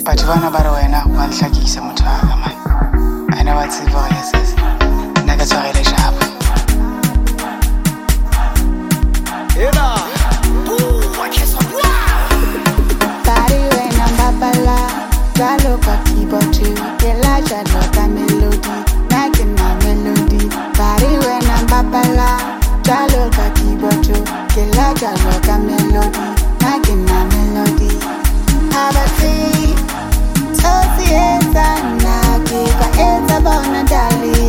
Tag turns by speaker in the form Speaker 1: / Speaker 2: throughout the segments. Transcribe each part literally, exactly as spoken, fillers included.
Speaker 1: But bana ba re wena wa nhlakisa motho wa ka man. Ana wa tseba ya sese. Nna ka tshwarele shapo.
Speaker 2: Ela. Ooh, I can't stop.
Speaker 3: Bari wena mbapala, jalo ka keyboard tu, kela jalo ka melody, nake na melody. Bari wena mbapala, jalo ka keyboard tu, kela jalo ka melody, nake na melody. Abati, tosi eza nake ka eza bona dali.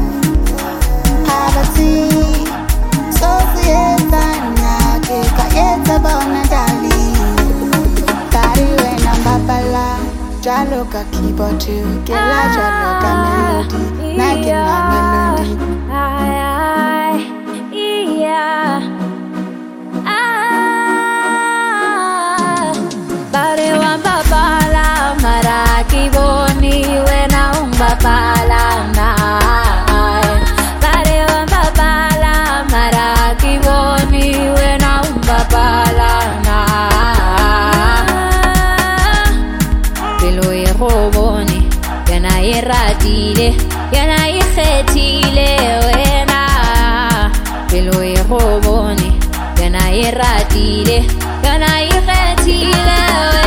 Speaker 3: Abati, tosi eza nake ka eza bona dali. Bari wena mbapala, jalo ka keyboard tu, kela jalo ka melody, nake na melody.
Speaker 4: Ay, ay, yeah. Ah, bari wa mbapala, maraki boni wena umbapala na. Bari wa mbapala, maraki boni wena umbapala na. Pelo e roboni, yana iratile, yana ikhetile wena. Pelo e roboni, yana iratile, yana ikhetile wena.